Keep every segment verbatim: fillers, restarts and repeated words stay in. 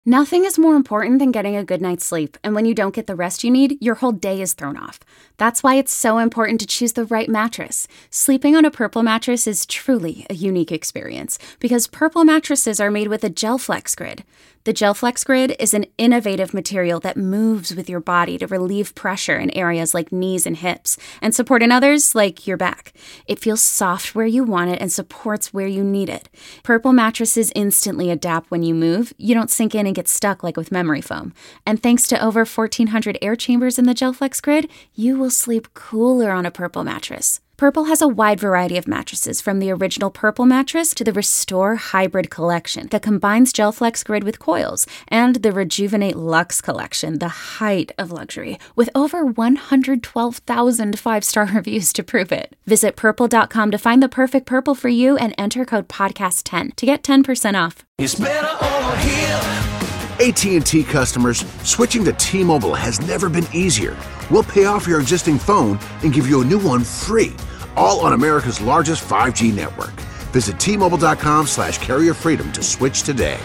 Nothing is more important than getting a good night's sleep, and when you don't get the rest you need, your whole day is thrown off. That's why it's so important to choose the right mattress. Sleeping on a Purple mattress is truly a unique experience, because Purple mattresses are made with a GelFlex Grid. The GelFlex Grid is an innovative material that moves with your body to relieve pressure in areas like knees and hips, and support in others like your back. It feels soft where you want it and supports where you need it. Purple mattresses instantly adapt when you move. You don't sink in and get stuck like with memory foam. And thanks to over fourteen hundred air chambers in the GelFlex Grid, you will sleep cooler on a Purple mattress. Purple has a wide variety of mattresses, from the original Purple mattress to the Restore Hybrid collection that combines GelFlex Grid with coils, and the Rejuvenate Luxe collection, the height of luxury, with over one hundred twelve thousand five-star reviews to prove it. Visit purple dot com to find the perfect Purple for you and enter code podcast ten to get ten percent off. It's better over here. A T and T customers, switching to T-Mobile has never been easier. We'll pay off your existing phone and give you a new one free, all on America's largest five G network. Visit T Mobile dot com slash carrier freedom to switch today.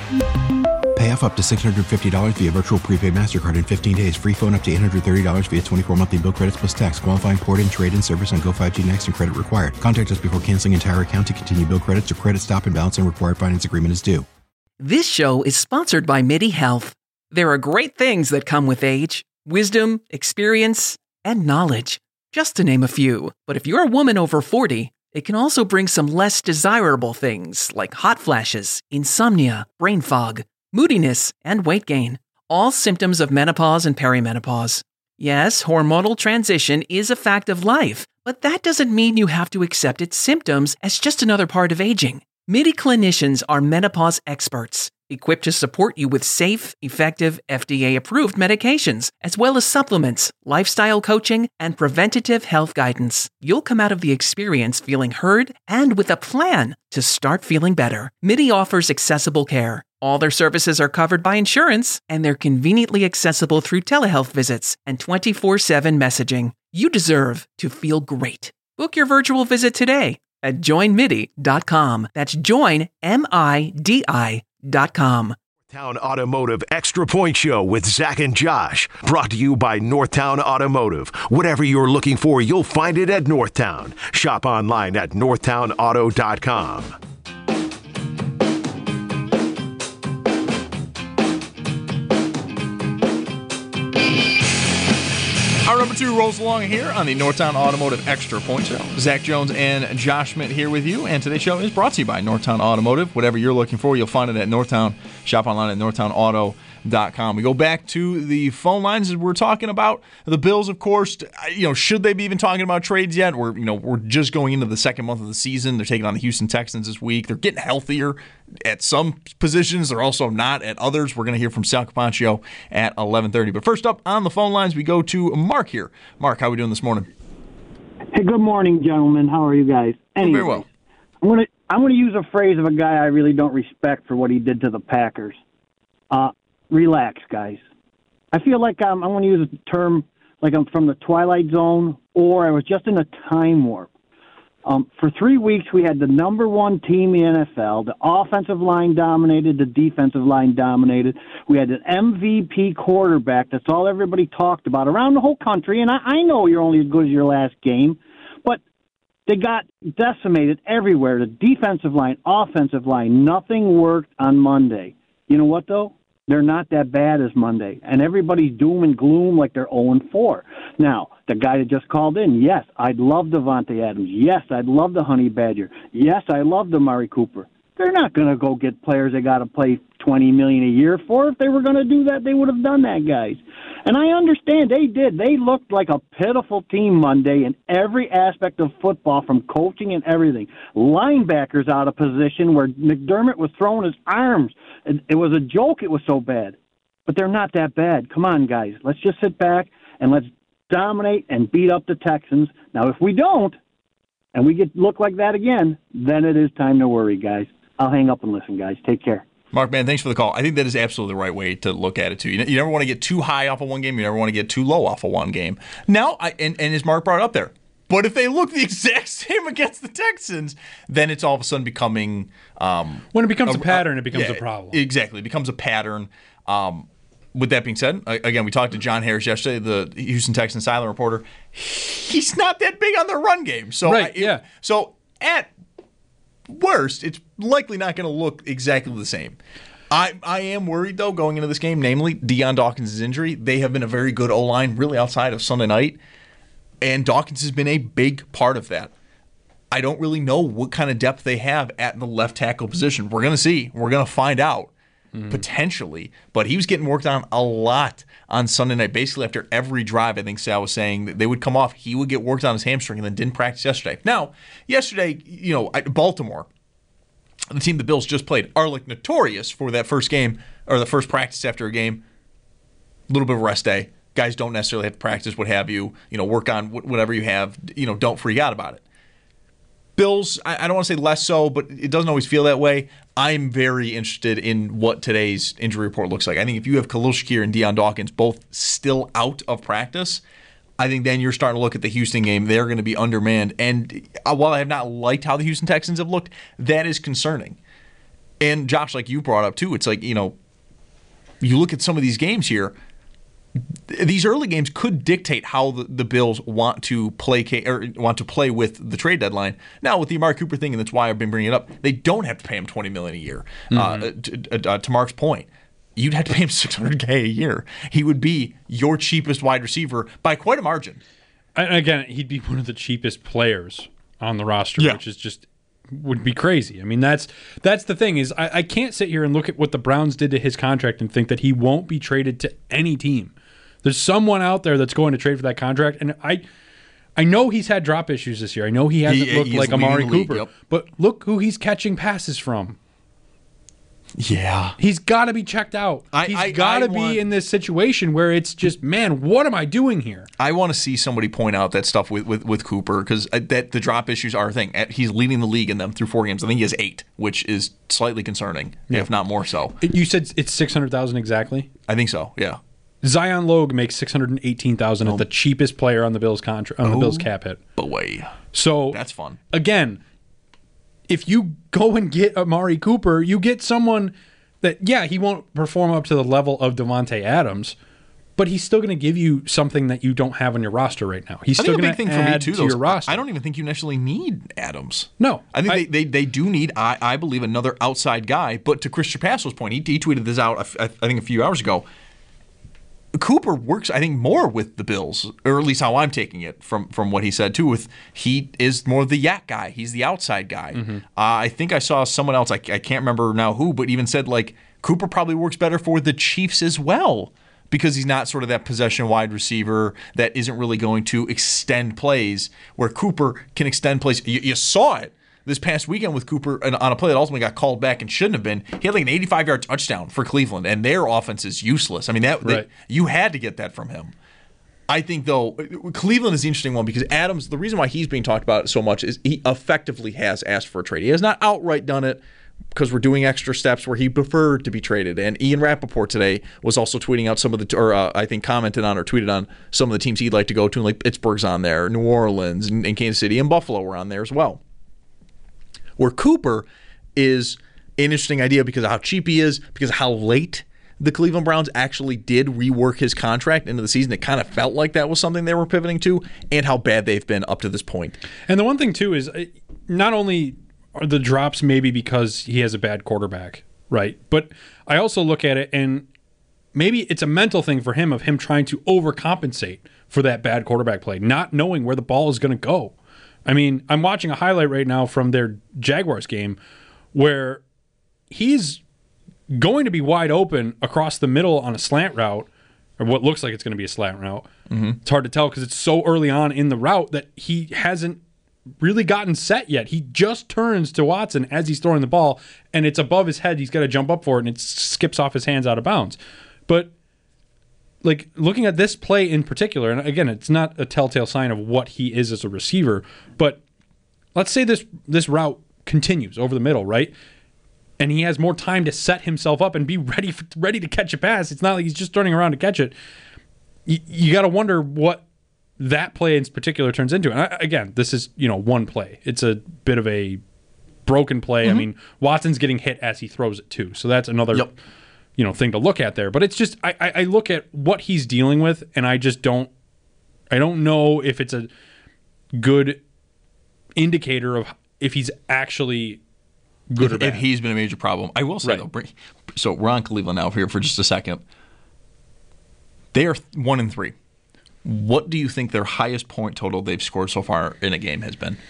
Pay off up to six hundred fifty dollars via virtual prepaid MasterCard in fifteen days. Free phone up to eight hundred thirty dollars via twenty-four monthly bill credits plus tax. Qualifying port and trade-in service on Go five G Next and credit required. Contact us before canceling entire account to continue bill credits or credit stop and balance and required finance agreement is due. This show is sponsored by MIDI Health. There are great things that come with age: wisdom, experience, and knowledge, just to name a few. But if you're a woman over forty, it can also bring some less desirable things like hot flashes, insomnia, brain fog, moodiness, and weight gain. All symptoms of menopause and perimenopause. Yes, hormonal transition is a fact of life, but that doesn't mean you have to accept its symptoms as just another part of aging. MIDI clinicians are menopause experts, equipped to support you with safe, effective, F D A-approved medications, as well as supplements, lifestyle coaching, and preventative health guidance. You'll come out of the experience feeling heard and with a plan to start feeling better. MIDI offers accessible care. All their services are covered by insurance, and they're conveniently accessible through telehealth visits and twenty-four seven messaging. You deserve to feel great. Book your virtual visit today at join midi dot com. That's join, M I D I dot com. Northtown Automotive Extra Point Show with Zach and Josh. Brought to you by Northtown Automotive. Whatever you're looking for, you'll find it at Northtown. Shop online at northtown auto dot com. Our number two rolls along here on the Northtown Automotive Extra Point Show. Zach Jones and Josh Schmidt here with you, and today's show is brought to you by Northtown Automotive. Whatever you're looking for, you'll find it at Northtown. Shop online at northtown auto dot com. We go back to the phone lines as we're talking about the Bills, of course. You know, should they be even talking about trades yet? We're, you know, we're just going into the second month of the season. They're taking on the Houston Texans this week. They're getting healthier at some positions. They're also not at others. We're going to hear from Sal Capaccio at eleven thirty. But first up on the phone lines, we go to Mark here. Mark, how are we doing this morning? Hey, good morning, gentlemen. How are you guys? Anyway, very well. I'm going to I'm going to use a phrase of a guy I really don't respect for what he did to the Packers. Uh, relax, guys. I feel like I'm, I'm going to use a term like I'm from the Twilight Zone, or I was just in a time warp. Um, for three weeks, we had the number one team in the N F L. The offensive line dominated. The defensive line dominated. We had an M V P quarterback. That's all everybody talked about around the whole country. And I, I know you're only as good as your last game, but they got decimated everywhere. The defensive line, offensive line, nothing worked on Monday. You know what, though? They're not that bad as Monday, and everybody's doom and gloom like they're oh and four. Now, the guy that just called in, yes, I'd love Devontae Adams. Yes, I'd love the Honey Badger. Yes, I love the Amari Cooper. They're not going to go get players they got to play twenty million dollars a year for. If they were going to do that, they would have done that, guys. And I understand they did. They looked like a pitiful team Monday in every aspect of football, from coaching and everything. Linebackers out of position where McDermott was throwing his arms. It, it was a joke. It was so bad. But they're not that bad. Come on, guys. Let's just sit back and let's dominate and beat up the Texans. Now, if we don't, and we get look like that again, then it is time to worry, guys. I'll hang up and listen, guys. Take care. Mark, man, thanks for the call. I think that is absolutely the right way to look at it, too. You, you never want to get too high off of one game. You never want to get too low off of one game. Now, I, and, and as Mark brought up there, but if they look the exact same against the Texans, then it's all of a sudden becoming... Um, when it becomes a, a pattern, it becomes yeah, a problem. Exactly. It becomes a pattern. Um, with that being said, again, we talked to John Harris yesterday, the Houston Texans silent reporter. He's not that big on their run game. So right, I, yeah. So at worst, it's likely not going to look exactly the same. I, I am worried, though, going into this game, namely Deion Dawkins' injury. They have been a very good O-line, really, outside of Sunday night, and Dawkins has been a big part of that. I don't really know what kind of depth they have at the left tackle position. We're going to see. We're going to find out, mm. potentially. But he was getting worked on a lot on Sunday night. Basically, after every drive, I think Sal was saying that they would come off. He would get worked on his hamstring and then didn't practice yesterday. Now, yesterday, you know, Baltimore, the team the Bills just played, are like notorious for that first game or the first practice after a game. A little bit of a rest day. Guys don't necessarily have to practice, what have you. You know, work on whatever you have. You know, don't freak out about it. Bills, I don't want to say less so, but it doesn't always feel that way. I'm very interested in what today's injury report looks like. I think if you have Khalil Shakir and Deion Dawkins both still out of practice, I think then you're starting to look at the Houston game. They're going to be undermanned. And while I have not liked how the Houston Texans have looked, that is concerning. And Josh, like you brought up too, it's like, you know, you look at some of these games here, these early games could dictate how the, the Bills want to play or want to play with the trade deadline. Now, with the Amari Cooper thing, and that's why I've been bringing it up, they don't have to pay him twenty million dollars a year. Mm-hmm. Uh, to, uh, to Mark's point, you'd have to pay him six hundred thousand dollars a year. He would be your cheapest wide receiver by quite a margin. And again, he'd be one of the cheapest players on the roster, yeah. which is just would be crazy. I mean, that's that's the thing is I, I can't sit here and look at what the Browns did to his contract and think that he won't be traded to any team. There's someone out there that's going to trade for that contract, and I I know he's had drop issues this year. I know he hasn't he, looked like Amari Cooper, yep. but look who he's catching passes from. Yeah. He's got to be checked out. I, he's got to be want, in this situation where it's just, man, what am I doing here? I want to see somebody point out that stuff with, with, with Cooper because that the drop issues are a thing. He's leading the league in them through four games. I think he has eight, which is slightly concerning, yeah. if not more so. You said it's six hundred thousand dollars exactly? I think so, yeah. Zion Logue makes six hundred eighteen thousand dollars oh. at the cheapest player on the Bills contract on oh, the Bills cap hit. Boy. So that's fun. Again, if you go and get Amari Cooper, you get someone that, yeah, he won't perform up to the level of Devontae Adams, but he's still going to give you something that you don't have on your roster right now. He's I still going to add too, to though, your roster. I don't even think you necessarily need Adams. No. I think I, they, they, they do need, I, I believe, another outside guy. But to Chris Trapasso's point, he, he tweeted this out, I, I think, a few hours ago. Cooper works, I think, more with the Bills, or at least how I'm taking it from, from what he said, too. With he is more the yak guy. He's the outside guy. Mm-hmm. Uh, I think I saw someone else, I, I can't remember now who, but even said, like, Cooper probably works better for the Chiefs as well because he's not sort of that possession wide receiver that isn't really going to extend plays, where Cooper can extend plays. You, you saw it this past weekend with Cooper on a play that ultimately got called back and shouldn't have been. He had like an eighty-five-yard touchdown for Cleveland, and their offense is useless. I mean, that right. they, you had to get that from him. I think, though, Cleveland is the interesting one because Adams, the reason why he's being talked about so much is he effectively has asked for a trade. He has not outright done it because we're doing extra steps where he preferred to be traded. And Ian Rappaport today was also tweeting out some of the, or uh, I think commented on or tweeted on some of the teams he'd like to go to, like Pittsburgh's on there, New Orleans, and, and Kansas City, and Buffalo were on there as well. Where Cooper is an interesting idea because of how cheap he is, because of how late the Cleveland Browns actually did rework his contract into the season. It kind of felt like that was something they were pivoting to, and how bad they've been up to this point. And the one thing, too, is not only are the drops maybe because he has a bad quarterback, right? But I also look at it, and maybe it's a mental thing for him of him trying to overcompensate for that bad quarterback play, not knowing where the ball is going to go. I mean, I'm watching a highlight right now from their Jaguars game where he's going to be wide open across the middle on a slant route, or what looks like it's going to be a slant route. Mm-hmm. It's hard to tell because it's so early on in the route that he hasn't really gotten set yet. He just turns to Watson as he's throwing the ball, and it's above his head. He's got to jump up for it, and it skips off his hands out of bounds. But like looking at this play in particular, and again, it's not a telltale sign of what he is as a receiver, but let's say this this route continues over the middle, right? And he has more time to set himself up and be ready for, ready to catch a pass. It's not like he's just turning around to catch it. You, you got to wonder what that play in particular turns into. And I, again, this is, you know, one play. It's a bit of a broken play. Mm-hmm. I mean, Watson's getting hit as he throws it too, so that's another yep. you know, thing to look at there. But it's just I, I look at what he's dealing with, and I just don't I don't know if it's a good indicator of if he's actually good if, or bad. If he's been a major problem. I will say, right. though, so we're on Cleveland now here for just a second. They are one and three. What do you think their highest point total they've scored so far in a game has been?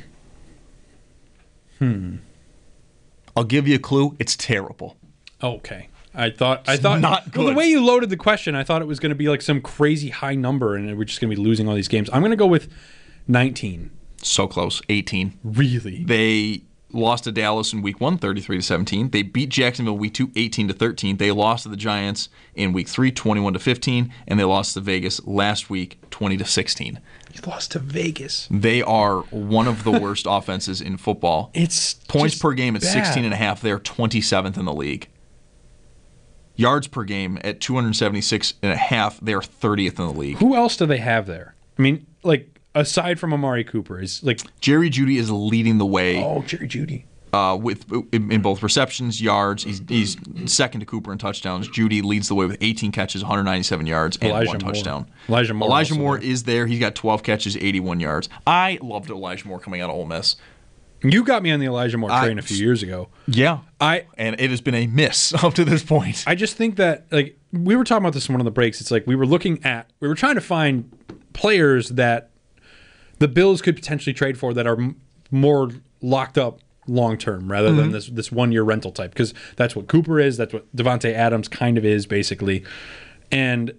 Hmm. I'll give you a clue. It's terrible. Okay. I thought I It's thought not good. Well, the way you loaded the question, I thought it was going to be like some crazy high number, and we're just going to be losing all these games. I'm going to go with nineteen. So close. eighteen. Really? They lost to Dallas in week one, thirty-three to seventeen. They beat Jacksonville week two, eighteen to thirteen. They lost to the Giants in week three, twenty-one to fifteen, and they lost to Vegas last week, twenty to sixteen. You lost to Vegas. They are one of the worst offenses in football. It's points just per game at bad. sixteen and a half. They're twenty-seventh in the league. Yards per game at two hundred seventy-six and a half. They're thirtieth in the league. Who else do they have there? I mean, like aside from Amari Cooper, is like Jerry Jeudy is leading the way. Oh, Jerry Jeudy. Uh, with in, in both receptions, yards, he's, he's second to Cooper in touchdowns. Jeudy leads the way with eighteen catches, one hundred ninety-seven yards, and Elijah one Moore. touchdown. Elijah Moore. Elijah also Moore there. is there. He's got twelve catches, eighty-one yards. I loved Elijah Moore coming out of Ole Miss. You got me on the Elijah Moore train I- a few years ago. Yeah, I and it has been a miss up to this point. I just think that like we were talking about this in one of the breaks. It's like we were looking at we were trying to find players that the Bills could potentially trade for that are m- more locked up long term rather Mm-hmm. than this this one year rental type, because that's what Cooper is. That's what Devontae Adams kind of is basically, and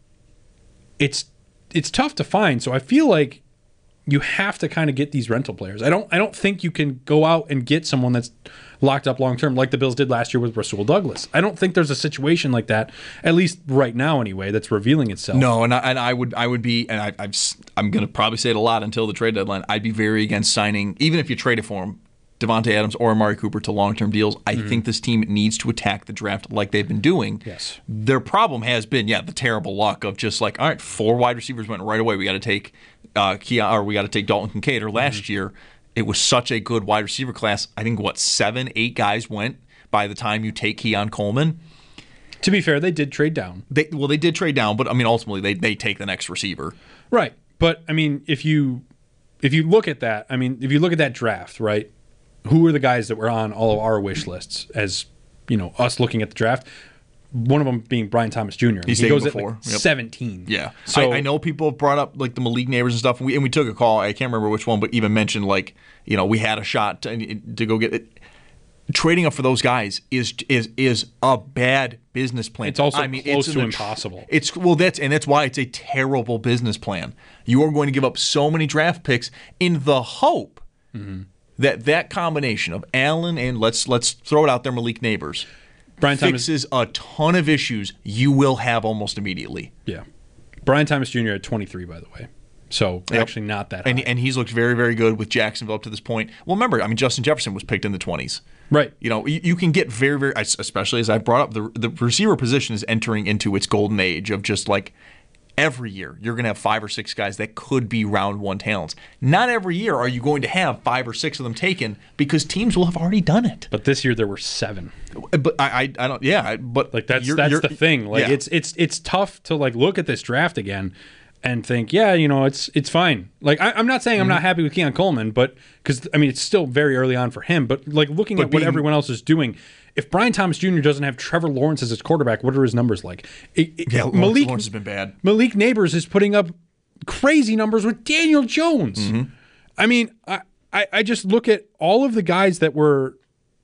it's it's tough to find. So I feel like you have to kind of get these rental players. I don't I don't think you can go out and get someone that's locked up long term like the Bills did last year with Rasul Douglas. I don't think there's a situation like that, at least right now anyway, that's revealing itself. No, and I, and I would I would be, and I, I've, s- I'm going to probably say it a lot until the trade deadline. I'd be very against signing, even if you traded for him, Devontae Adams or Amari Cooper to long-term deals. I Mm-hmm. think this team needs to attack the draft like they've been doing. Yes. Their problem has been, yeah, the terrible luck of just like, all right, four wide receivers went right away. We got to take uh, Keon, or we got to take Dalton Kincaid. Or last Mm-hmm. year, it was such a good wide receiver class. I think what seven, eight guys went by the time you take Keon Coleman. To be fair, they did trade down. They well, they did trade down, but I mean, ultimately, they they take the next receiver. Right. But I mean, if you if you look at that, I mean, if you look at that draft, right? Who were the guys that were on all of our wish lists as, you know, us looking at the draft? One of them being Brian Thomas Junior He's he taken goes before. at like Yep. seventeen. Yeah. So I, I know people have brought up like the Malik Neighbors and stuff, and we, and we took a call. I can't remember which one, but even mentioned like, you know, we had a shot to, to go get it. Trading up for those guys is is is a bad business plan. It's also I mean, close it's to an- impossible. It's well, that's and that's why it's a terrible business plan. You are going to give up so many draft picks in the hope Mm-hmm. that that combination of Allen and let's let's throw it out there, Malik Neighbors, Brian Thomas, fixes a ton of issues you will have almost immediately. yeah, Brian Thomas Junior at twenty-three, by the way. So Yep. actually not that high. And and he's looked very, very good with Jacksonville up to this point. Well, remember, I mean, Justin Jefferson was picked in the twenties. Right. You know, you, you can get very, very, especially as I brought up, the the receiver position is entering into its golden age of just like every year you're going to have five or six guys that could be round one talents. Not every year are you going to have five or six of them taken because teams will have already done it. But this year there were seven. But I, I, I don't, yeah, but Like that's you're- that's you're- the thing. Like yeah. it's it's it's tough to like look at this draft again and think, yeah, you know, it's it's fine. Like I, I'm not saying I'm not Mm-hmm. happy with Keon Coleman, but because I mean it's still very early on for him. But like looking But at what being- everyone else is doing, if Brian Thomas Junior doesn't have Trevor Lawrence as his quarterback, what are his numbers like? It, it- Yeah, Lawrence, Malik Lawrence has been bad. Malik Neighbors is putting up crazy numbers with Daniel Jones. Mm-hmm. I mean, I, I I just look at all of the guys that were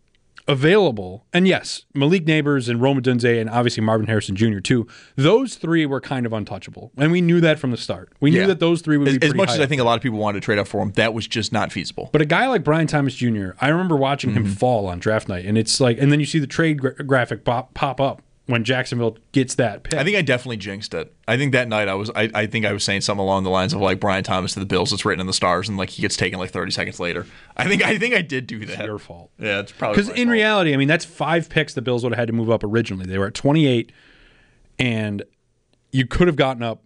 available, and yes, Malik Neighbors and Rome Odunze and obviously Marvin Harrison Junior too. Those three were kind of untouchable, and we knew that from the start. We knew Yeah. that those three would As, be as pretty much high as I up think there. a lot of people wanted to trade up for him, that was just not feasible. But a guy like Brian Thomas Junior, I remember watching Mm-hmm. him fall on draft night, and it's like, and then you see the trade gra- graphic pop, pop up when Jacksonville gets that pick. I think I definitely jinxed it. I think that night I was I, I think I was saying something along the lines of like Brian Thomas to the Bills. It's written in the stars, and like he gets taken like thirty seconds later. I think I think I did do that. It's your fault. Yeah, it's probably Because my in fault. reality, I mean, that's five picks the Bills would have had to move up originally. They were at twenty-eight, and you could have gotten up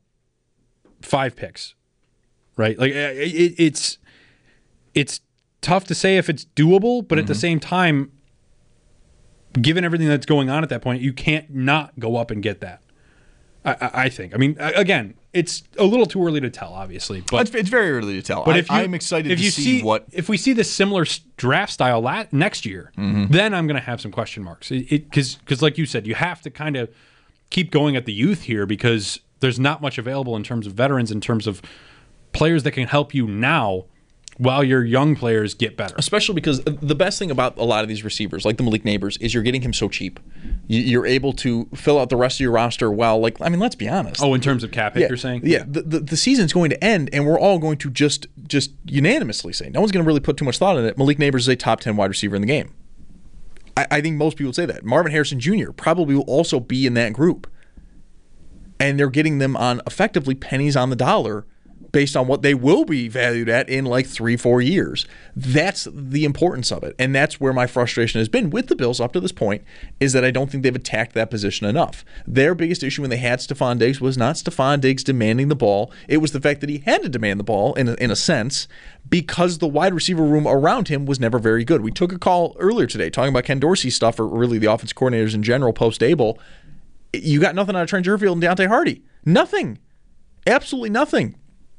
five picks, right? Like it, it, it's it's tough to say if it's doable, but at the same time, given everything that's going on at that point, you can't not go up and get that. I, I, I think. I mean, again, it's a little too early to tell, obviously. But it's, it's very early to tell. But I, if you, I'm excited if to you see, see what. If we see this similar draft style la- next year, mm-hmm. then I'm going to have some question marks. Because, because like you said, you have to kind of keep going at the youth here because there's not much available in terms of veterans, in terms of players that can help you now while your young players get better. Especially because the best thing about a lot of these receivers, like the Malik Neighbors, is you're getting him so cheap. You're able to fill out the rest of your roster well. Like, I mean, let's be honest. Oh, in terms of cap hit, yeah, you're saying? Yeah, the, the, the season's going to end, and we're all going to just just unanimously say, no one's going to really put too much thought in it. Malik Neighbors is a top ten wide receiver in the game. I, I think most people would say that. Marvin Harrison Junior probably will also be in that group. And they're getting them on effectively pennies on the dollar based on what they will be valued at in like three, four years. That's the importance of it. And that's where my frustration has been with the Bills up to this point, is that I don't think they've attacked that position enough. Their biggest issue when they had Stephon Diggs was not Stephon Diggs demanding the ball. It was the fact that he had to demand the ball in a, in a sense because the wide receiver room around him was never very good. We took a call earlier today talking about Ken Dorsey stuff, or really the offense coordinators in general post-Able. You got nothing out of Trent Sherfield and Deontay Hardy. Nothing. Absolutely nothing.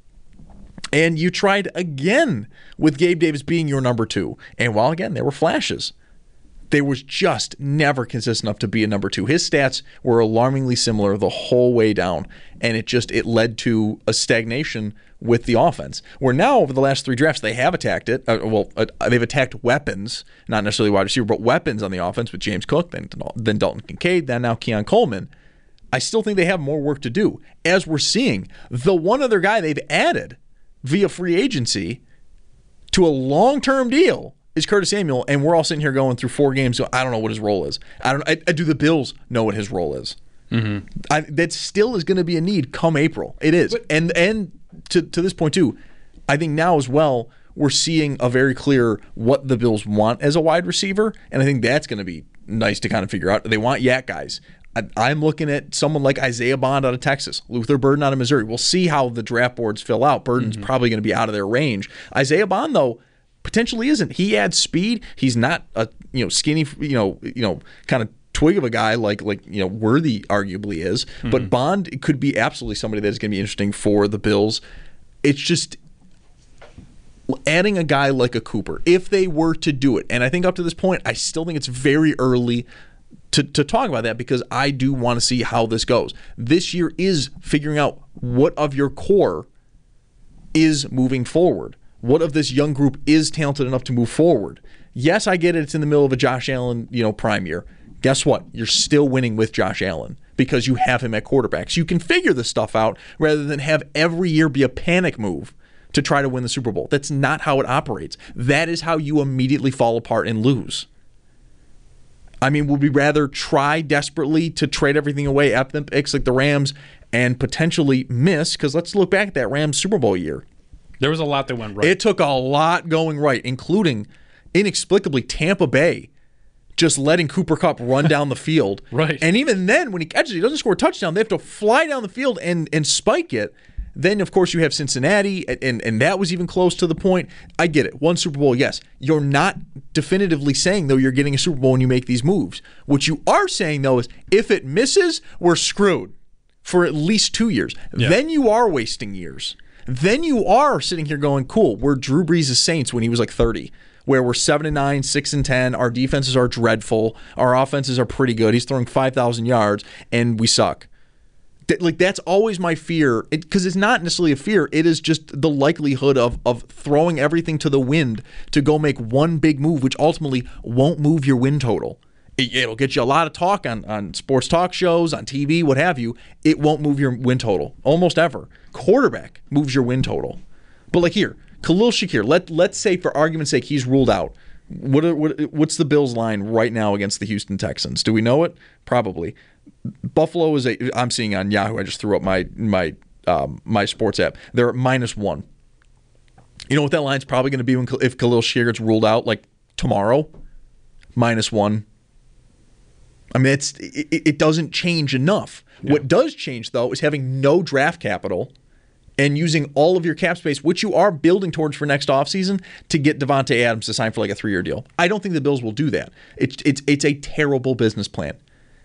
And you tried again with Gabe Davis being your number two. And while, again, there were flashes, they was just never consistent enough to be a number two. His stats were alarmingly similar the whole way down. And it just, it led to a stagnation with the offense. Where now, over the last three drafts, they have attacked it. Uh, well, uh, they've attacked weapons, not necessarily wide receiver, but weapons on the offense with James Cook, then, then Dalton Kincaid, then now Keon Coleman. I still think they have more work to do. As we're seeing, the one other guy they've added via free agency to a long-term deal is Curtis Samuel, and we're all sitting here going through four games. So I don't know what his role is. I don't. I, I do the Bills know what his role is? Mm-hmm. I, that still is going to be a need come April. It is, but, and and to to this point too, I think now as well we're seeing a very clear what the Bills want as a wide receiver, and I think that's going to be nice to kind of figure out. They want yak guys. I'm looking at someone like Isaiah Bond out of Texas, Luther Burden out of Missouri. We'll see how the draft boards fill out. Burden's mm-hmm. probably going to be out of their range. Isaiah Bond, though, potentially isn't. He adds speed. He's not a you know skinny, you know, you know, kind of twig of a guy like like you know Worthy arguably is. Mm-hmm. But Bond could be absolutely somebody that is going to be interesting for the Bills. It's just adding a guy like a Cooper, if they were to do it, and I think up to this point, I still think it's very early To, to talk about that because I do want to see how this goes. This year is figuring out what of your core is moving forward. What of this young group is talented enough to move forward? Yes, I get it. It's in the middle of a Josh Allen, you know, prime year. Guess what? You're still winning with Josh Allen because you have him at quarterback. So you can figure this stuff out rather than have every year be a panic move to try to win the Super Bowl. That's not how it operates. That is how you immediately fall apart and lose. I mean, would we rather try desperately to trade everything away at them picks like the Rams and potentially miss? Because let's look back at that Rams Super Bowl year. There was a lot that went right. It took a lot going right, including, inexplicably, Tampa Bay just letting Cooper Kupp run down the field. Right. And even then, when he catches it, he doesn't score a touchdown. They have to fly down the field and, and spike it. Then, of course, you have Cincinnati, and, and that was even close to the point. I get it. One Super Bowl, yes. You're not definitively saying, though, you're getting a Super Bowl when you make these moves. What you are saying, though, is if it misses, we're screwed for at least two years. Yeah. Then you are wasting years. Then you are sitting here going, cool, we're Drew Brees' Saints when he was like thirty, where we're seven and nine, six and ten, our defenses are dreadful, our offenses are pretty good, he's throwing five thousand yards, and we suck. Like, that's always my fear, because it, it's not necessarily a fear. It is just the likelihood of of throwing everything to the wind to go make one big move, which ultimately won't move your win total. It, it'll get you a lot of talk on, on sports talk shows, on T V, what have you. It won't move your win total, almost ever. Quarterback moves your win total. But like here, Khalil Shakir, let, let's say for argument's sake he's ruled out. What, are, what What's the Bills' line right now against the Houston Texans? Do we know it? Probably. Buffalo is a. I'm seeing on Yahoo. I just threw up my my um, my sports app. They're at minus one. You know what that line's probably going to be when if Khalil Shakir gets ruled out like tomorrow? Minus one. I mean, it's it, it doesn't change enough. Yeah. What does change though is having no draft capital and using all of your cap space, which you are building towards for next offseason, to get Davante Adams to sign for like a three-year deal. I don't think the Bills will do that. It's it's it's a terrible business plan.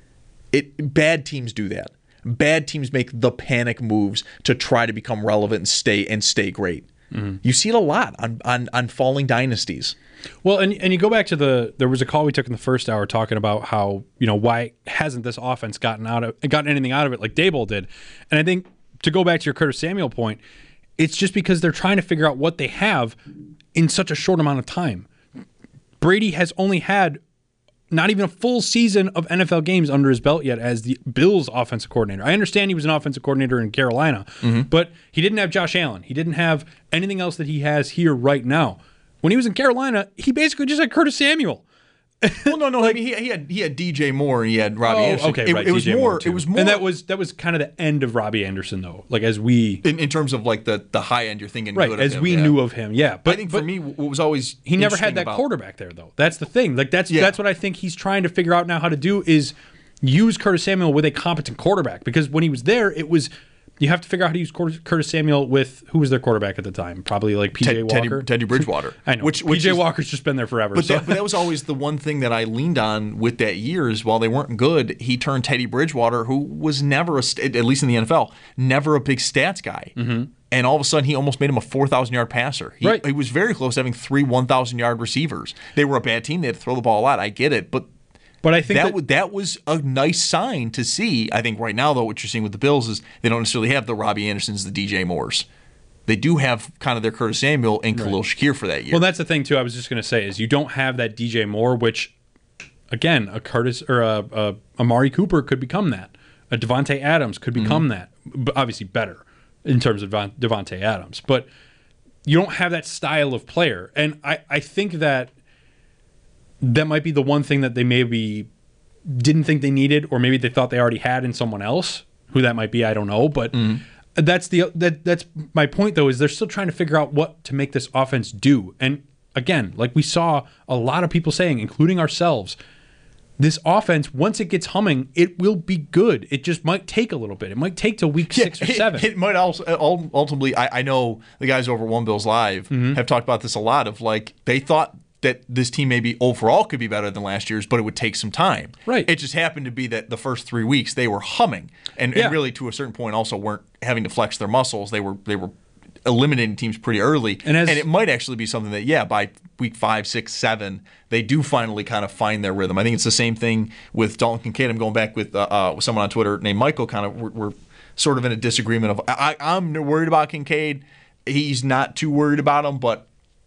It bad teams do that. Bad teams make the panic moves to try to become relevant and stay and stay great. Mm-hmm. You see it a lot on, on on falling dynasties. Well, and and you go back to the there was a call we took in the first hour talking about how, you know, why hasn't this offense gotten out of gotten anything out of it like Daboll did? And I think to go back to your Curtis Samuel point, it's just because they're trying to figure out what they have in such a short amount of time. Brady has only had not even a full season of N F L games under his belt yet as the Bills offensive coordinator. I understand he was an offensive coordinator in Carolina, mm-hmm. but he didn't have Josh Allen. He didn't have anything else that he has here right now. When he was in Carolina, he basically just had Curtis Samuel. Well, no, no. like, I mean, he, he had he had D J Moore and he had Robbie oh, Anderson. Okay, it, right. It was D J more. Moore it was more, and that was that was kind of the end of Robbie Anderson, though. Like as we in, in terms of like the, the high end, you're thinking right good as of him, we yeah. knew of him. Yeah, but I think but for me, what was always he never had that about, quarterback there, though. That's the thing. Like that's yeah. that's what I think he's trying to figure out now how to do is use Curtis Samuel with a competent quarterback, because when he was there, it was. You have to figure out how to use Curtis Samuel with who was their quarterback at the time? Probably like P J Ted, Walker, Teddy, Teddy Bridgewater. I know. Which, which P J is, Walker's just been there forever. But, so. that, but that was always the one thing that I leaned on with that year is while they weren't good, he turned Teddy Bridgewater, who was never a at least in the N F L, never a big stats guy. Mm-hmm. And all of a sudden, he almost made him a four thousand yard passer. He, right. he was very close to having three one thousand yard receivers. They were a bad team. They had to throw the ball a lot. I get it, but. But I think that, that, w- that was a nice sign to see. I think right now, though, what you're seeing with the Bills is they don't necessarily have the Robbie Andersons, the D J Moores. They do have kind of their Curtis Samuel and Khalil right. Shakir for that year. Well, that's the thing, too. I was just going to say is you don't have that D J Moore, which, again, a Curtis or a, a Amari Cooper could become that. A Davante Adams could become mm-hmm. that. But obviously better in terms of Davante Adams. But you don't have that style of player. And I, I think that that might be the one thing that they maybe didn't think they needed, or maybe they thought they already had in someone else. Who that might be, I don't know. But mm-hmm. that's the that that's my point, though, is they're still trying to figure out what to make this offense do. And again, like we saw a lot of people saying, including ourselves, this offense, once it gets humming, it will be good. It just might take a little bit. It might take to week yeah, six or seven. It, it might also ultimately. I, I know the guys over One Bills Live mm-hmm. have talked about this a lot. Of like they thought that this team maybe overall could be better than last year's, but it would take some time. Right. It just happened to be that the first three weeks they were humming, and, yeah. and really to a certain point also weren't having to flex their muscles. They were they were eliminating teams pretty early, and, as, and it might actually be something that yeah by week five, six, seven they do finally kind of find their rhythm. I think it's the same thing with Dalton Kincaid. I'm going back with uh, uh, with someone on Twitter named Michael. Kind of we're, we're sort of in a disagreement of I, I'm worried about Kincaid. He's not too worried about him, but.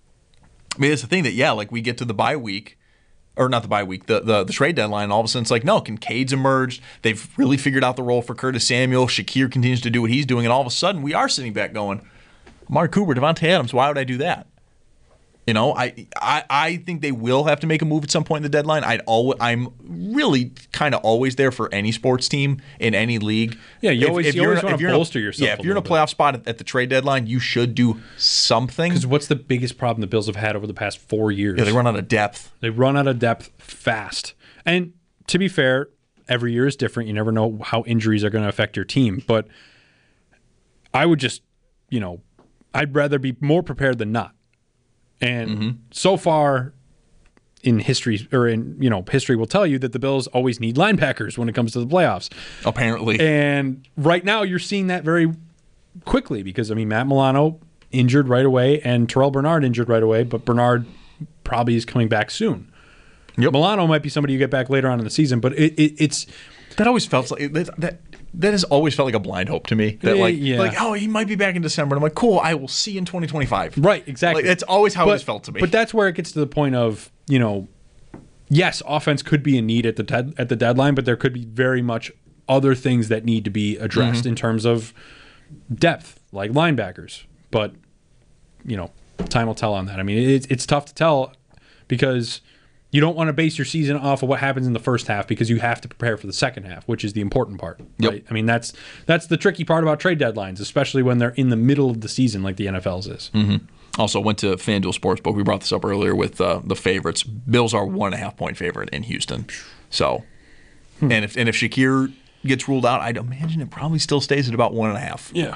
I mean, it's the thing that, yeah, like we get to the bye week, or not the bye week, the, the the trade deadline, and all of a sudden it's like, no, Kincaid's emerged. They've really figured out the role for Curtis Samuel. Shakir continues to do what he's doing, and all of a sudden we are sitting back going, Amari Cooper, Davante Adams, why would I do that? You know, I, I I think they will have to make a move at some point in the deadline. I'd always, I'm really kind of always there for any sports team in any league. Yeah, you if, always, if you always want to bolster a, yourself. Yeah, if you're in a playoff bit. spot at, at the trade deadline, you should do something. Because what's the biggest problem the Bills have had over the past four years? Yeah, they run out of depth. They run out of depth fast. And to be fair, every year is different. You never know how injuries are going to affect your team. But I would just, you know, I'd rather be more prepared than not. And mm-hmm. so far in history, or in, you know, history will tell you that the Bills always need linebackers when it comes to the playoffs. Apparently. And right now you're seeing that very quickly because, I mean, Matt Milano injured right away and Terrell Bernard injured right away, but Bernard probably is coming back soon. Yep. Milano might be somebody you get back later on in the season, but it, it, it's... That always felt like... That, that That has always felt like a blind hope to me. That like, yeah. like, oh, he might be back in December. And I'm like, cool, I will see you in twenty twenty-five. Right, exactly. Like, that's always how but, it has felt to me. But that's where it gets to the point of, you know, yes, offense could be in need at the dead, at the deadline, but there could be very much other things that need to be addressed mm-hmm. in terms of depth, like linebackers. But, you know, time will tell on that. I mean, it's it's tough to tell because you don't want to base your season off of what happens in the first half because you have to prepare for the second half, which is the important part. Yep. Right? I mean, that's that's the tricky part about trade deadlines, especially when they're in the middle of the season like the N F L's is. Mm-hmm. Also, went to FanDuel Sportsbook. We brought this up earlier with uh, the favorites. Bills are one and a half point favorite in Houston. So, hmm. and if and if Shakir gets ruled out, I'd imagine it probably still stays at about one and a half. Yeah.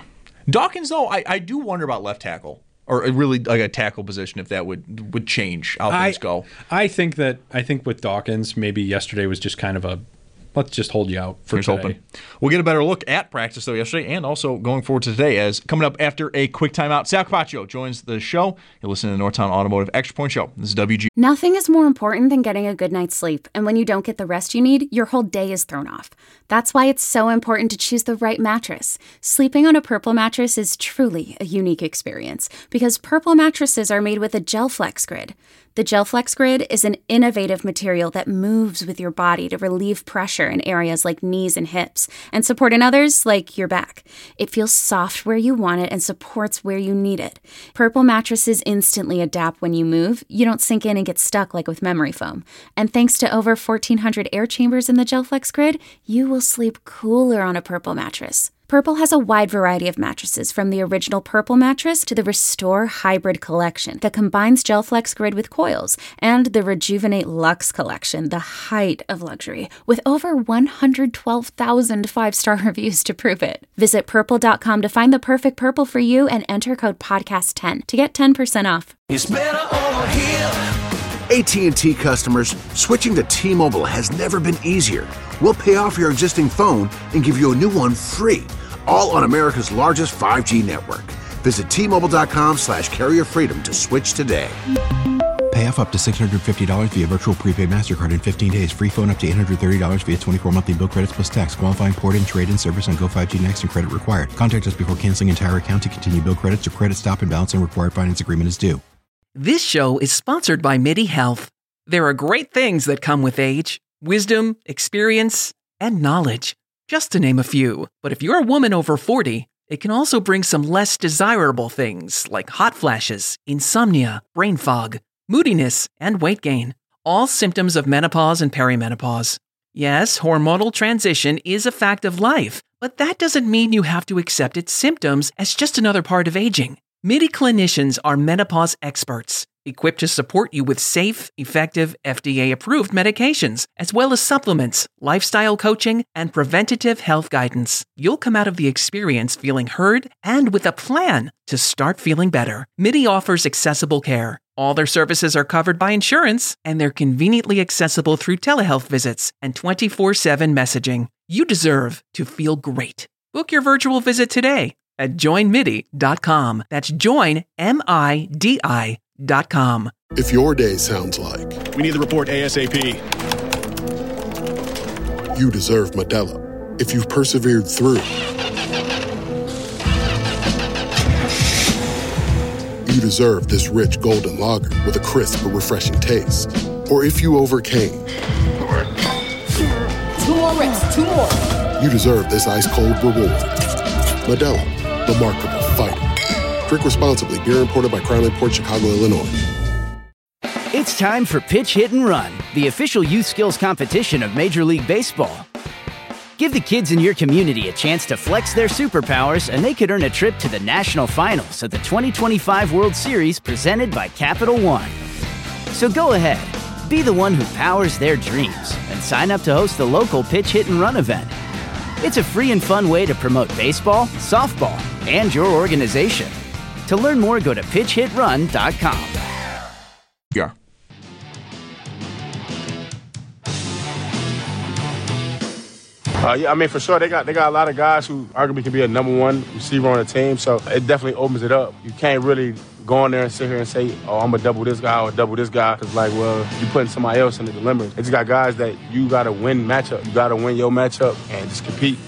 Dawkins, though, I, I do wonder about left tackle. Or really like a tackle position, if that would would change how things I, go. I think that I think with Dawkins, maybe yesterday was just kind of a let's just hold you out for Here's today. Hoping. We'll get a better look at practice though yesterday, and also going forward to today. As coming up after a quick timeout, Sal Capaccio joins the show. You're listening to the Northtown Automotive Extra Point Show. This is W G. Nothing is more important than getting a good night's sleep, and when you don't get the rest you need, your whole day is thrown off. That's why it's so important to choose the right mattress. Sleeping on a Purple mattress is truly a unique experience because Purple mattresses are made with a GelFlex grid. The GelFlex grid is an innovative material that moves with your body to relieve pressure in areas like knees and hips and support in others like your back. It feels soft where you want it and supports where you need it. Purple mattresses instantly adapt when you move. You don't sink in and get stuck like with memory foam. And thanks to over fourteen hundred air chambers in the GelFlex grid, you will sleep cooler on a Purple mattress. Purple has a wide variety of mattresses, from the original Purple mattress to the Restore Hybrid collection that combines GelFlex grid with coils, and the Rejuvenate Luxe collection, the height of luxury, with over one hundred twelve thousand five-star reviews to prove it. Visit purple dot com to find the perfect Purple for you and enter code podcast ten to get ten percent off. It's better over here. A T and T customers, switching to T-Mobile has never been easier. We'll pay off your existing phone and give you a new one free, all on America's largest five G network. Visit T Mobile dot com slash carrier freedom to switch today. Pay off up to six hundred fifty dollars via virtual prepaid MasterCard in fifteen days. Free phone up to eight hundred thirty dollars via twenty-four monthly bill credits plus tax. Qualifying port-in, trade-in service on Go five G Next and credit required. Contact us before canceling entire account to continue bill credits or credit stop and balance and required finance agreement is due. This show is sponsored by MIDI Health. There are great things that come with age: wisdom, experience, and knowledge, just to name a few. But if you're a woman over forty, it can also bring some less desirable things like hot flashes, insomnia, brain fog, moodiness, and weight gain. All symptoms of menopause and perimenopause. Yes, hormonal transition is a fact of life, but that doesn't mean you have to accept its symptoms as just another part of aging. MIDI clinicians are menopause experts, equipped to support you with safe, effective, F D A-approved medications, as well as supplements, lifestyle coaching, and preventative health guidance. You'll come out of the experience feeling heard and with a plan to start feeling better. MIDI offers accessible care. All their services are covered by insurance, and they're conveniently accessible through telehealth visits and twenty-four seven messaging. You deserve to feel great. Book your virtual visit today at join midi dot com. That's join, M I D I dot com. If your day sounds like we need the report ASAP, you deserve Modelo. If you've persevered through, you deserve this rich golden lager with a crisp but refreshing taste. Or if you overcame, two more reps, two more. You deserve this ice cold reward. Modelo, the Remarkable Fighter. Drink responsibly. Beer imported by Crown Imports, Chicago, Illinois. It's time for Pitch, Hit, and Run, the official youth skills competition of Major League Baseball. Give the kids in your community a chance to flex their superpowers, and they could earn a trip to the national finals of the twenty twenty-five World Series presented by Capital One. So go ahead, be the one who powers their dreams, and sign up to host the local Pitch, Hit, and Run event. It's a free and fun way to promote baseball, softball, and your organization. To learn more, go to pitch hit run dot com. Yeah. Uh, yeah, I mean, for sure, they got they got a lot of guys who arguably can be a number one receiver on the team, so it definitely opens it up. You can't really go in there and sit here and say, oh, I'm going to double this guy or double this guy, because, like, well, you're putting somebody else in the dilemma. They just got guys that you got to win matchup. You got to win your matchup and just compete.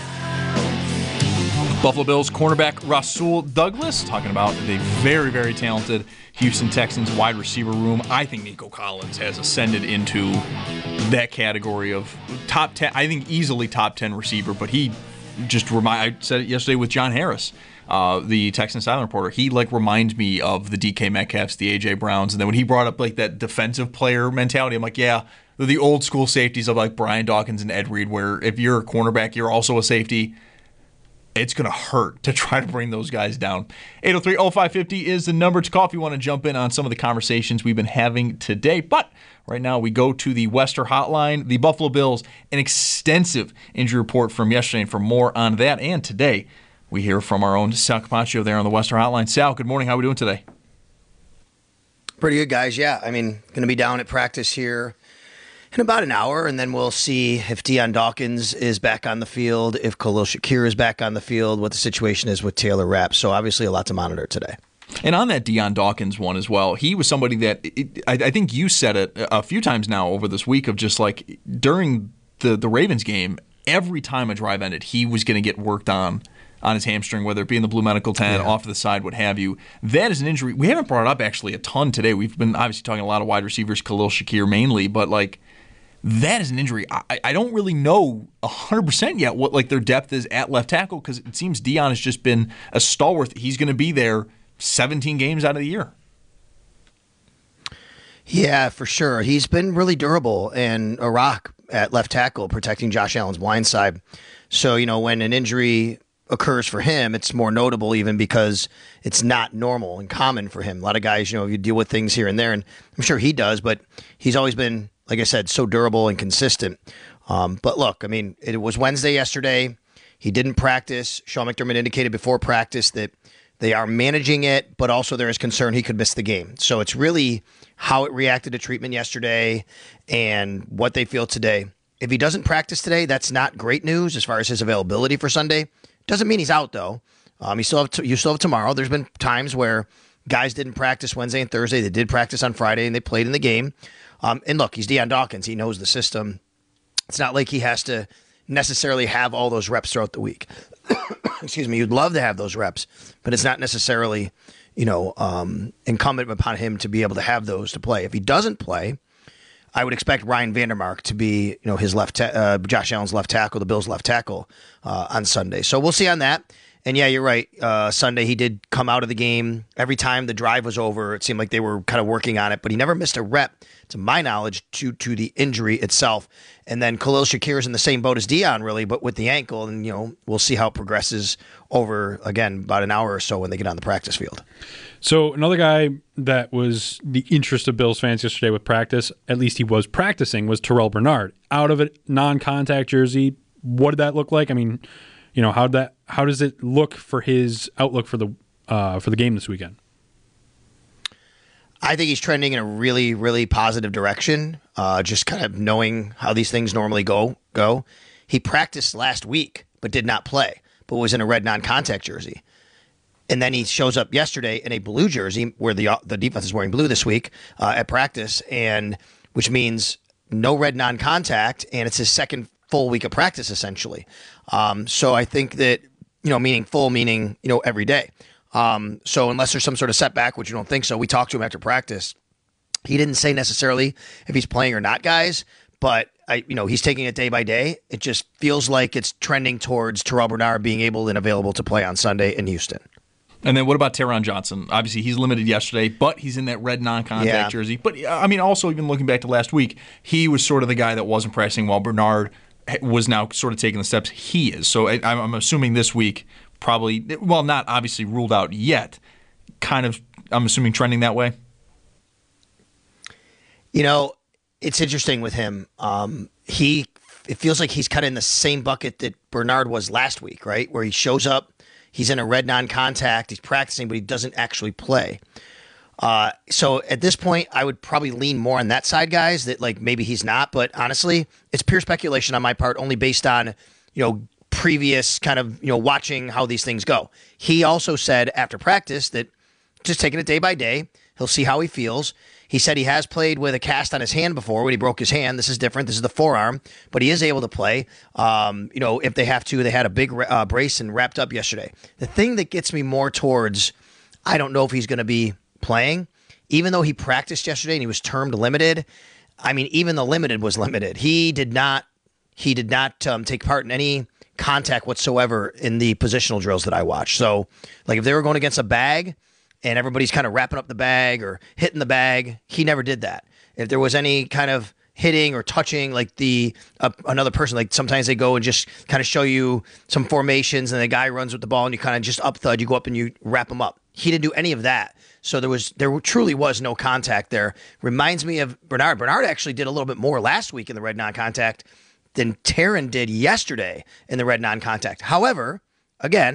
Buffalo Bills cornerback Rasul Douglas talking about the very, very talented Houston Texans wide receiver room. I think Nico Collins has ascended into that category of top ten. I think easily top ten receiver, but he just remind. I said it yesterday with John Harris, uh, the Texan Sideline reporter. He like reminds me of the D K Metcalfs, the A J Browns, and then when he brought up like that defensive player mentality, I'm like, yeah, the old school safeties of like Brian Dawkins and Ed Reed, where if you're a cornerback, you're also a safety. It's going to hurt to try to bring those guys down. eight oh three oh five five oh is the number to call if you want to jump in on some of the conversations we've been having today. But right now we go to the Wester Hotline. The Buffalo Bills, an extensive injury report from yesterday. And for more on that and today, we hear from our own Sal Capaccio there on the Western Hotline. Sal, good morning. How are we doing today? Pretty good, guys. Yeah, I mean, going to be down at practice here in about an hour, and then we'll see if Dion Dawkins is back on the field, if Khalil Shakir is back on the field, what the situation is with Taylor Rapp. So obviously a lot to monitor today. And on that Dion Dawkins one as well, he was somebody that it, I, I think you said it a few times now over this week of just like during the, the Ravens game, every time a drive ended, he was going to get worked on on his hamstring, whether it be in the blue medical tent, yeah. off to the side, what have you. That is an injury. We haven't brought it up actually a ton today. We've been obviously talking a lot of wide receivers, Khalil Shakir mainly, but like that is an injury. I, I don't really know one hundred percent yet what like their depth is at left tackle because it seems Dion has just been a stalwart. He's going to be there seventeen games out of the year. Yeah, for sure. He's been really durable and a rock at left tackle, protecting Josh Allen's blind side. So, you know, when an injury occurs for him, it's more notable even because it's not normal and common for him. A lot of guys, you know, you deal with things here and there, and I'm sure he does, but he's always been, like I said, so durable and consistent. Um, but look, I mean, it was Wednesday yesterday. He didn't practice. Sean McDermott indicated before practice that they are managing it, but also there is concern he could miss the game. So it's really how it reacted to treatment yesterday and what they feel today. If he doesn't practice today, that's not great news as far as his availability for Sunday. Doesn't mean he's out, though. Um, you still have t- you still have tomorrow. There's been times where guys didn't practice Wednesday and Thursday. They did practice on Friday, and they played in the game. Um, and look, he's Dion Dawkins. He knows the system. It's not like he has to necessarily have all those reps throughout the week. Excuse me. You'd love to have those reps, but it's not necessarily, you know, um, incumbent upon him to be able to have those to play. If he doesn't play, I would expect Ryan Vandermark to be, you know, his left, ta- uh, Josh Allen's left tackle, the Bills' left tackle uh, on Sunday. So we'll see on that. And yeah, you're right. Uh, Sunday he did come out of the game. Every time the drive was over, it seemed like they were kind of working on it, but he never missed a rep, to my knowledge, to to the injury itself. And then Khalil Shakir is in the same boat as Dion, really, but with the ankle. And you know, we'll see how it progresses over again about an hour or so when they get on the practice field. So another guy that was the interest of Bills fans yesterday with practice, at least he was practicing, was Terrell Bernard. Out of a non-contact jersey, what did that look like? I mean, you know, how that how does it look for his outlook for the uh, for the game this weekend? I think he's trending in a really, really positive direction. Uh, just kind of knowing how these things normally go go. He practiced last week, but did not play, but was in a red non-contact jersey. And then he shows up yesterday in a blue jersey where the the defense is wearing blue this week uh, at practice, and which means no red non-contact, and it's his second full week of practice essentially. Um, so I think that, you know, meaning full, meaning, you know, every day. Um, so unless there's some sort of setback, which you don't think so, we talked to him after practice. He didn't say necessarily if he's playing or not, guys, but I, you know, he's taking it day by day. It just feels like it's trending towards Terrell Bernard being able and available to play on Sunday in Houston. And then what about Taron Johnson? Obviously, he's limited yesterday, but he's in that red non-contact yeah. jersey. But, I mean, also even looking back to last week, he was sort of the guy that wasn't practicing while Bernard was now sort of taking the steps he is. So I, I'm assuming this week probably, well, not obviously ruled out yet, kind of, I'm assuming trending that way. You know, it's interesting with him. Um, he, it feels like he's kind of in the same bucket that Bernard was last week, right? Where he shows up, he's in a red non-contact, he's practicing, but he doesn't actually play. Uh, so at this point, I would probably lean more on that side, guys, that like maybe he's not. But honestly, it's pure speculation on my part, only based on, you know, previous kind of, you know, watching how these things go. He also said after practice that just taking it day by day, he'll see how he feels. He said he has played with a cast on his hand before when he broke his hand. This is different. This is the forearm, but he is able to play. Um, you know, if they have to, they had a big uh, brace and wrapped up yesterday. The thing that gets me more towards, I don't know if he's going to be playing, even though he practiced yesterday and he was termed limited. I mean, even the limited was limited. He did not, he did not um, take part in any contact whatsoever in the positional drills that I watched. So, like, if they were going against a bag and everybody's kind of wrapping up the bag or hitting the bag, he never did that. If there was any kind of hitting or touching, like the uh, another person, like sometimes they go and just kind of show you some formations and the guy runs with the ball and you kind of just up thud, you go up and you wrap him up. He didn't do any of that. So there was there truly was no contact there. Reminds me of Bernard. Bernard actually did a little bit more last week in the red non-contact than Taron did yesterday in the red non-contact. However, again,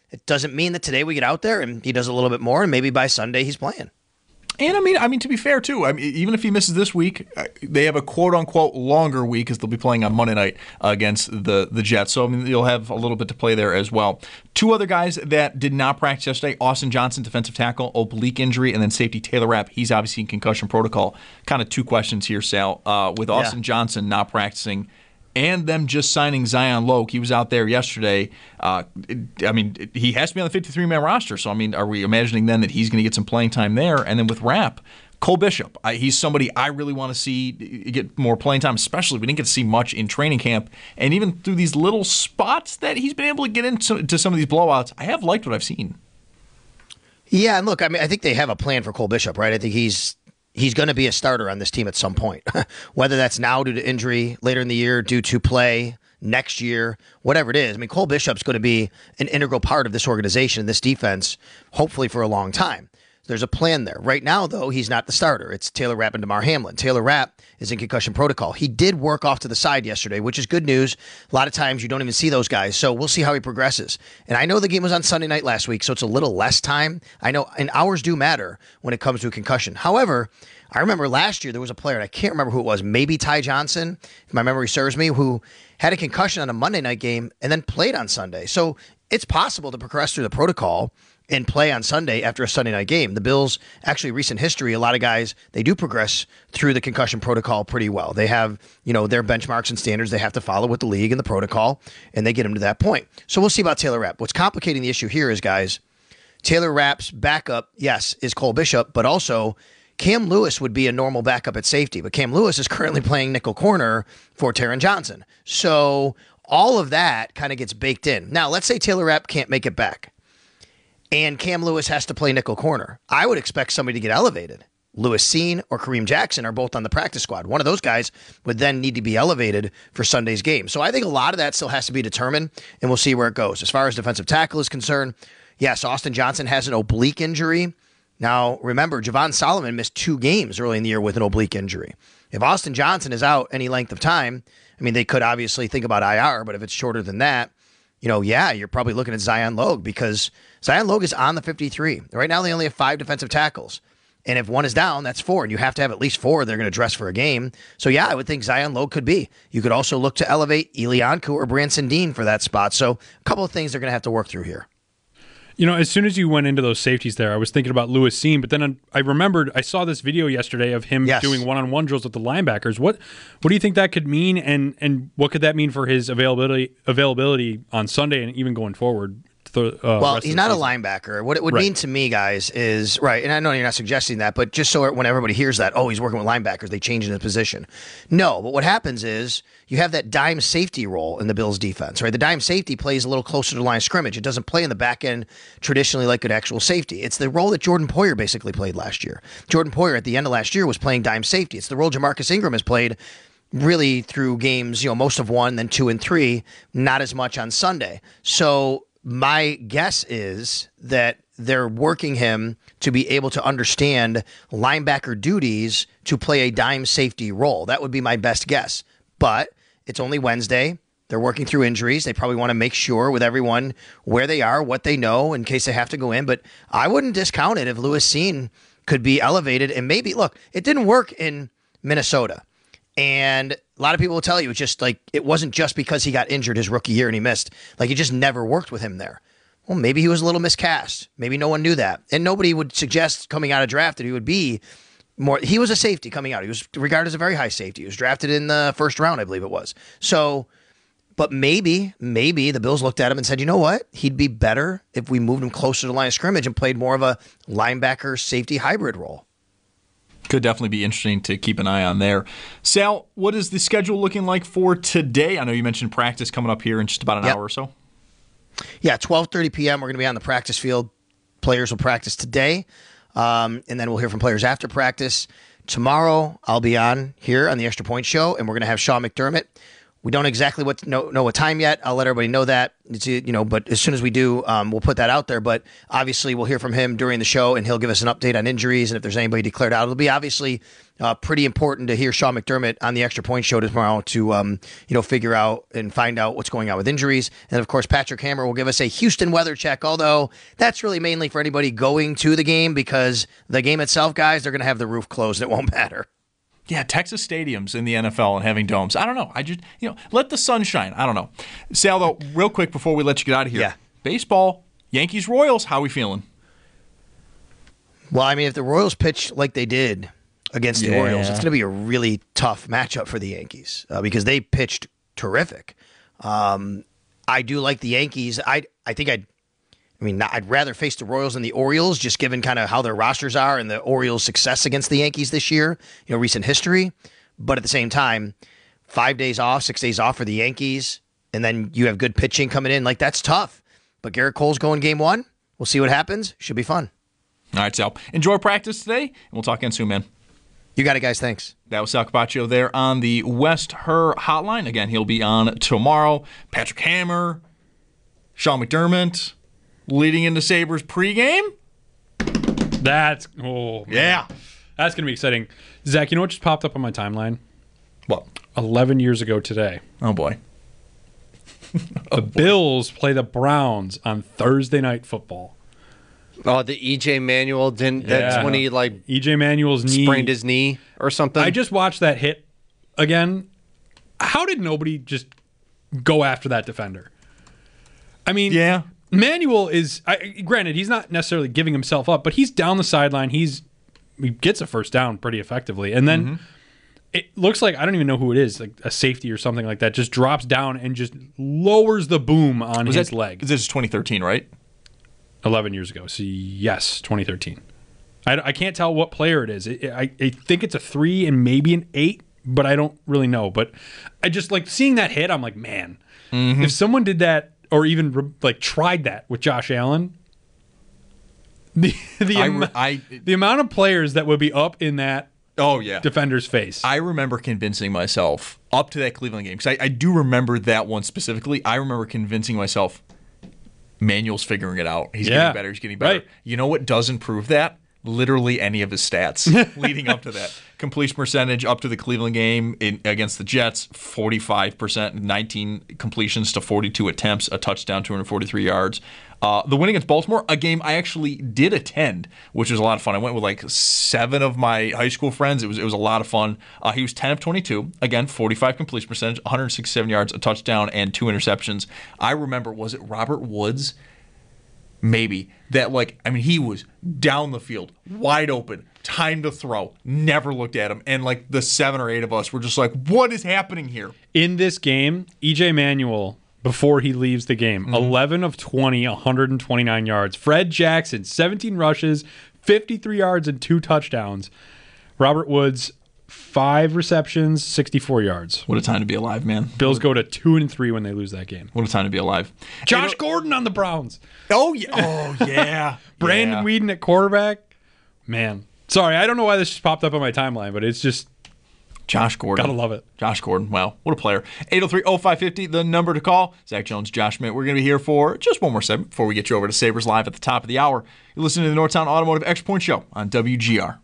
It doesn't mean that today we get out there and he does a little bit more, and maybe by Sunday he's playing. And I mean, I mean to be fair too. I mean, even if he misses this week, they have a quote unquote longer week because they'll be playing on Monday night against the the Jets. So I mean, you'll have a little bit to play there as well. Two other guys that did not practice yesterday: Austin Johnson, defensive tackle, oblique injury, and then safety Taylor Rapp. He's obviously in concussion protocol. Kind of two questions here, Sal. Uh, with Austin yeah. Johnson not practicing, and them just signing Zion Logue. He was out there yesterday. Uh, I mean, he has to be on the fifty-three man roster. So, I mean, are we imagining then that he's going to get some playing time there? And then with Rapp, Cole Bishop, I, he's somebody I really want to see get more playing time, especially we didn't get to see much in training camp. And even through these little spots that he's been able to get into to some of these blowouts, I have liked what I've seen. Yeah, and look, I mean, I think they have a plan for Cole Bishop, right? I think he's He's going to be a starter on this team at some point, whether that's now due to injury, later in the year due to play, next year, whatever it is. I mean, Cole Bishop's going to be an integral part of this organization, this defense, hopefully for a long time. There's a plan there. Right now, though, he's not the starter. It's Taylor Rapp and Damar Hamlin. Taylor Rapp is in concussion protocol. He did work off to the side yesterday, which is good news. A lot of times you don't even see those guys, so we'll see how he progresses. And I know the game was on Sunday night last week, so it's a little less time. I know, and hours do matter when it comes to a concussion. However, I remember last year there was a player, and I can't remember who it was, maybe Ty Johnson, if my memory serves me, who had a concussion on a Monday night game and then played on Sunday. So it's possible to progress through the protocol and play on Sunday after a Sunday night game. The Bills, actually recent history, a lot of guys, they do progress through the concussion protocol pretty well. They have, you know, their benchmarks and standards they have to follow with the league and the protocol, and they get them to that point. So we'll see about Taylor Rapp. What's complicating the issue here is, guys, Taylor Rapp's backup, yes, is Cole Bishop, but also Cam Lewis would be a normal backup at safety, but Cam Lewis is currently playing nickel corner for Taron Johnson. So all of that kind of gets baked in. Now, let's say Taylor Rapp can't make it back, and Cam Lewis has to play nickel corner. I would expect somebody to get elevated. Lewis Cine or Kareem Jackson are both on the practice squad. One of those guys would then need to be elevated for Sunday's game. So I think a lot of that still has to be determined, and we'll see where it goes. As far as defensive tackle is concerned, yes, Austin Johnson has an oblique injury. Now, remember, Javon Solomon missed two games early in the year with an oblique injury. If Austin Johnson is out any length of time, I mean, they could obviously think about I R, but if it's shorter than that, you know, yeah, you're probably looking at Zion Logue because Zion Logue is on the fifty-three. Right now, they only have five defensive tackles. And if one is down, that's four. And you have to have at least four they're going to dress for a game. So, yeah, I would think Zion Logue could be. You could also look to elevate Elianku or Branson Dean for that spot. So, a couple of things they're going to have to work through here. You know, as soon as you went into those safeties there, I was thinking about Lewis Cine, but then I remembered I saw this video yesterday of him yes. doing one-on-one drills with the linebackers. What what do you think that could mean, and and what could that mean for his availability availability on Sunday and even going forward? The, uh, well, he's not season. a linebacker. What it would right. mean to me, guys, is, right, and I know you're not suggesting that, but just so when everybody hears that, oh, he's working with linebackers, they change in his position. No, but what happens is you have that dime safety role in the Bills' defense, right? The dime safety plays a little closer to the line of scrimmage. It doesn't play in the back end traditionally like an actual safety. It's the role that Jordan Poyer basically played last year. Jordan Poyer at the end of last year was playing dime safety. It's the role Jamarcus Ingram has played really through games, you know, most of one, then two and three, not as much on Sunday. So my guess is that they're working him to be able to understand linebacker duties to play a dime safety role. That would be my best guess. But it's only Wednesday. They're working through injuries. They probably want to make sure with everyone where they are, what they know in case they have to go in. But I wouldn't discount it if Lewis Cine could be elevated. And maybe, look, it didn't work in Minnesota. And a lot of people will tell you it's just like it wasn't just because he got injured his rookie year and he missed. Like it just never worked with him there. Well, maybe he was a little miscast. Maybe no one knew that. And nobody would suggest coming out of draft that he would be more. He was a safety coming out. He was regarded as a very high safety. He was drafted in the first round, I believe it was. So, but maybe, maybe the Bills looked at him and said, you know what? He'd be better if we moved him closer to the line of scrimmage and played more of a linebacker safety hybrid role. Could definitely be interesting to keep an eye on there. Sal, what is the schedule looking like for today? I know you mentioned practice coming up here in just about an yep. hour or so. Yeah, twelve thirty p.m. We're going to be on the practice field. Players will practice today, um, and then we'll hear from players after practice. Tomorrow, I'll be on here on the Extra Point Show, and we're going to have Sean McDermott We don't exactly what know, know what time yet. I'll let everybody know that. It's, you know, but as soon as we do, um, we'll put that out there. But obviously, we'll hear from him during the show, and he'll give us an update on injuries and if there's anybody declared out. It'll be obviously uh, pretty important to hear Sean McDermott on the Extra Point Show tomorrow to um, you know figure out and find out what's going on with injuries. And of course, Patrick Hammer will give us a Houston weather check. Although that's really mainly for anybody going to the game because the game itself, guys, they're going to have the roof closed. It won't matter. Yeah, Texas stadiums in the N F L and having domes. I don't know. I just, you know, let the sun shine. I don't know. Sal, though, real quick before we let you get out of here. Yeah. Baseball, Yankees, Royals, how we feeling? Well, I mean, if the Royals pitch like they did against the Yeah. Orioles, it's going to be a really tough matchup for the Yankees uh, because they pitched terrific. Um, I do like the Yankees. I I think I'd I mean, I'd rather face the Royals than the Orioles, just given kind of how their rosters are and the Orioles' success against the Yankees this year, you know, recent history. But at the same time, five days off, six days off for the Yankees, and then you have good pitching coming in. Like, that's tough. But Garrett Cole's going game one. We'll see what happens. Should be fun. All right, Sal. Enjoy practice today, and we'll talk again soon, man. You got it, guys. Thanks. That was Sal Capaccio there on the West Her Hotline. Again, he'll be on tomorrow. Patrick Hammer, Sean McDermott, leading into Sabres pregame. That's, oh, man. Yeah. That's going to be exciting. Zach, you know what just popped up on my timeline? What? eleven years ago today. Oh, boy. The Bills play the Browns on Thursday Night Football. Oh, the E J Manuel didn't. Yeah. That's when he like E J Manuel's knee sprained his knee or something. I just watched that hit again. How did nobody just go after that defender? I mean, yeah. Manuel is. I, granted, he's not necessarily giving himself up, but he's down the sideline. He's he gets a first down pretty effectively, and then. Mm-hmm. It looks like, I don't even know who it is, like a safety or something like that, just drops down and just lowers the boom on Was his that, leg. This is twenty thirteen, right? eleven years ago. So, yes, twenty thirteen. I, I can't tell what player it is. It, I, I think it's a three and maybe an eight, but I don't really know. But I just like seeing that hit, I'm like, man, mm-hmm. if someone did that or even like tried that with Josh Allen, the, the, I, am- I, the amount of players that would be up in that Oh, yeah. defender's face. I remember convincing myself up to that Cleveland game, because I, I do remember that one specifically. I remember convincing myself, Manuel's figuring it out. He's Yeah. getting better. He's getting better. Right. You know what doesn't prove that? Literally any of his stats leading up to that. Completion percentage up to the Cleveland game in, against the Jets, forty-five percent, nineteen completions to forty-two attempts, a touchdown, two hundred forty-three yards. Uh, the win against Baltimore, a game I actually did attend, which was a lot of fun. I went with like seven of my high school friends. It was it was a lot of fun. Uh, he was ten of twenty-two. Again, forty-five completion percentage, one hundred sixty-seven yards, a touchdown, and two interceptions. I remember, was it Robert Woods? Maybe. That, like, I mean, he was down the field, wide open, time to throw, never looked at him. And, like, the seven or eight of us were just like, what is happening here? In this game, E J Manuel, before he leaves the game, mm-hmm. eleven of twenty, one hundred twenty-nine yards. Fred Jackson, seventeen rushes, fifty-three yards, and two touchdowns. Robert Woods, five receptions, sixty-four yards. What a time to be alive, man. Bills go to two and three when they lose that game. What a time to be alive. Josh Gordon on the Browns. Oh, yeah. Oh, yeah. Brandon yeah. Weeden at quarterback. Man. Sorry, I don't know why this just popped up on my timeline, but it's just... Josh Gordon. Gotta love it. Josh Gordon. Wow. What a player. eight oh three oh five five oh, the number to call. Zach Jones, Josh Schmidt. We're going to be here for just one more segment before we get you over to Sabres Live at the top of the hour. You're listening to the Northtown Automotive Extra Point Show on W G R.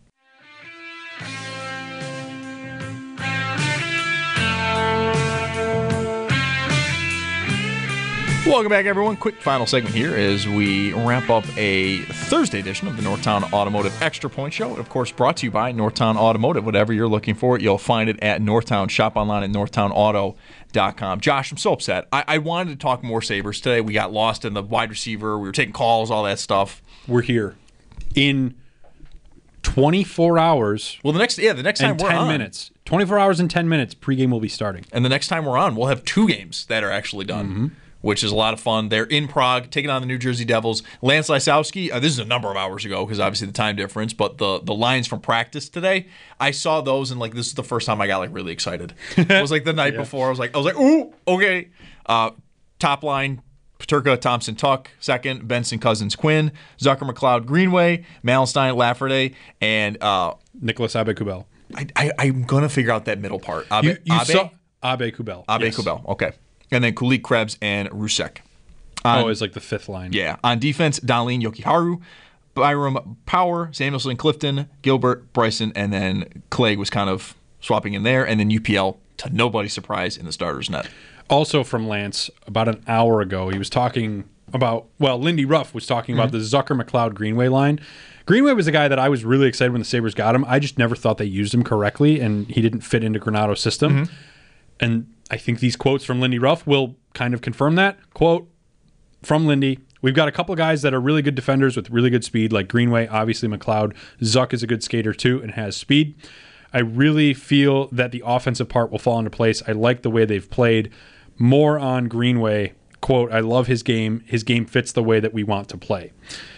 Welcome back, everyone. Quick final segment here as we wrap up a Thursday edition of the Northtown Automotive Extra Point Show. And of course, brought to you by Northtown Automotive. Whatever you're looking for, you'll find it at Northtown. Shop online at northtown auto dot com. Josh, I'm so upset. I-, I wanted to talk more Sabres today. We got lost in the wide receiver. We were taking calls, all that stuff. We're here in twenty-four hours. Well, the next yeah, the next time and we're ten on, minutes. twenty-four hours and ten minutes. Pregame will be starting. And the next time we're on, we'll have two games that are actually done. Mm-hmm. Which is a lot of fun. They're in Prague, taking on the New Jersey Devils. Lance Lysowski, uh, this is a number of hours ago because obviously the time difference, but the the lines from practice today, I saw those and like this is the first time I got like really excited. It was like the night yeah. before. I was like, I was like, ooh, okay. Uh, top line, Paterka, Thompson, Tuck. Second, Benson, Cousins, Quinn. Zucker, McLeod, Greenway. Malenstein, Lafferty, and uh, Nicholas Abe-Kubel. I, I, I'm going to figure out that middle part. Abe, you you Abe? saw Abe Kubel. Abe yes. Kubel, okay. And then Kulik, Krebs, and Rusek. On, oh, it's like the fifth line. Yeah. On defense, Darlene Yokiharu, Byram Power, Samuelson Clifton, Gilbert, Bryson, and then Clegg was kind of swapping in there. And then U P L, to nobody's surprise, in the starter's net. Also from Lance, about an hour ago, he was talking about, well, Lindy Ruff was talking mm-hmm. about the Zucker McLeod Greenway line. Greenway was a guy that I was really excited when the Sabres got him. I just never thought they used him correctly, and he didn't fit into Granato's system. Mm-hmm. And I think these quotes from Lindy Ruff will kind of confirm that. Quote from Lindy, we've got a couple of guys that are really good defenders with really good speed, like Greenway, obviously McLeod. Zuck is a good skater too and has speed. I really feel that the offensive part will fall into place. I like the way they've played. More on Greenway. Quote, I love his game. His game fits the way that we want to play.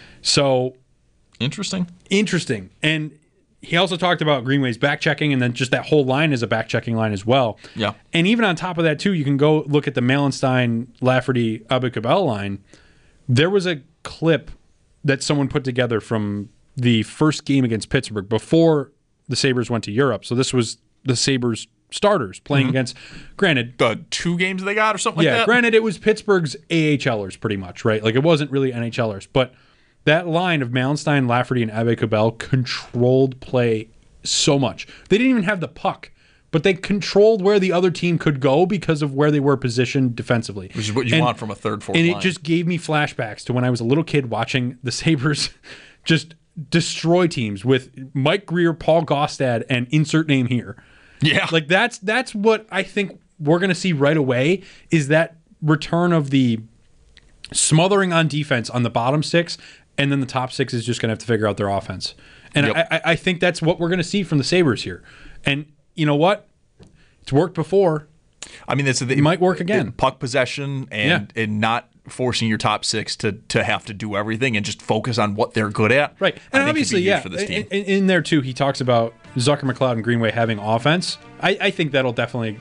So interesting. Interesting. And he also talked about Greenway's back checking, and then just that whole line is a back checking line as well. Yeah. And even on top of that, too, you can go look at the Malenstein, Lafferty, Abe Kubel line. There was a clip that someone put together from the first game against Pittsburgh before the Sabres went to Europe. So this was the Sabres starters playing mm-hmm. against, granted, the two games they got or something yeah, like that. Granted, it was Pittsburgh's A H Lers pretty much, right? Like it wasn't really N H Lers, but that line of Malenstein, Lafferty, and Abe Kubel controlled play so much. They didn't even have the puck, but they controlled where the other team could go because of where they were positioned defensively. Which is what you and, want from a third, fourth and line. And it just gave me flashbacks to when I was a little kid watching the Sabres just destroy teams with Mike Greer, Paul Gaustad, and insert name here. Yeah. Like that's that's what I think we're going to see right away is that return of the smothering on defense on the bottom six, and then the top six is just going to have to figure out their offense. And yep. I, I think that's what we're going to see from the Sabres here. And you know what? It's worked before. I mean, it's, it might work again. Puck possession and, yeah. and not forcing your top six to, to have to do everything and just focus on what they're good at. Right. And obviously, yeah, for this team. In, in there too, he talks about Zucker, McLeod, and Greenway having offense. I, I think that'll definitely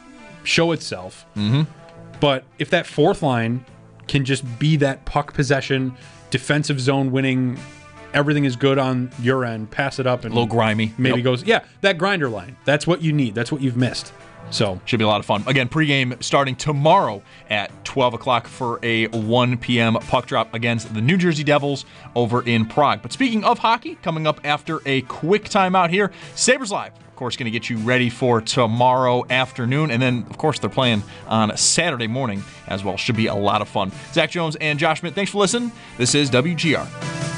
show itself. Mm-hmm. But if that fourth line can just be that puck possession, defensive zone winning, everything is good on your end, pass it up and a little grimy. Maybe yep. goes, yeah, that grinder line. That's what you need. That's what you've missed. So should be a lot of fun. Again, pregame starting tomorrow at twelve o'clock for a one p.m. puck drop against the New Jersey Devils over in Prague. But speaking of hockey, coming up after a quick timeout here, Sabres Live, of course, going to get you ready for tomorrow afternoon. And then, of course, they're playing on Saturday morning as well. Should be a lot of fun. Zach Jones and Josh Schmidt, thanks for listening. This is W G R.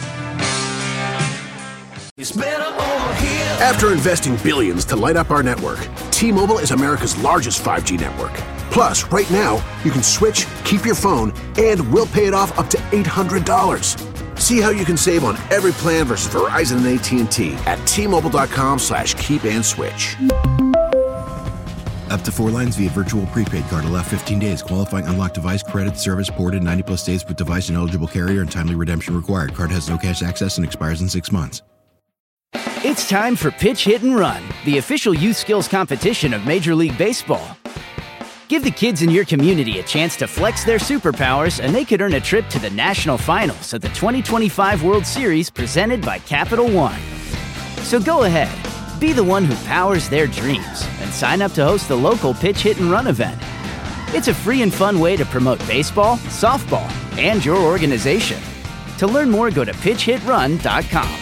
It's better over here. After investing billions to light up our network, T-Mobile is America's largest five G network. Plus, right now, you can switch, keep your phone, and we'll pay it off up to eight hundred dollars. See how you can save on every plan versus Verizon and A T and T at T-Mobile.com slash keep and switch. Up to four lines via virtual prepaid card. Allow fifteen days. Qualifying unlocked device credit service ported ninety plus days with device and eligible carrier and timely redemption required. Card has no cash access and expires in six months. It's time for Pitch Hit and Run, the official youth skills competition of Major League Baseball. Give the kids in your community a chance to flex their superpowers, and they could earn a trip to the national finals of the twenty twenty-five World Series presented by Capital One. So go ahead, be the one who powers their dreams, and sign up to host the local Pitch Hit and Run event. It's a free and fun way to promote baseball, softball, and your organization. To learn more, go to pitch hit run dot com.